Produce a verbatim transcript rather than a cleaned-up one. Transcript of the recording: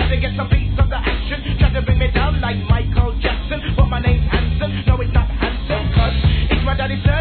Try to get some piece of the action. Try to bring me down like Michael Jackson. But my name's Hanson. No, it's not Hanson, cuz it's my daddy's son.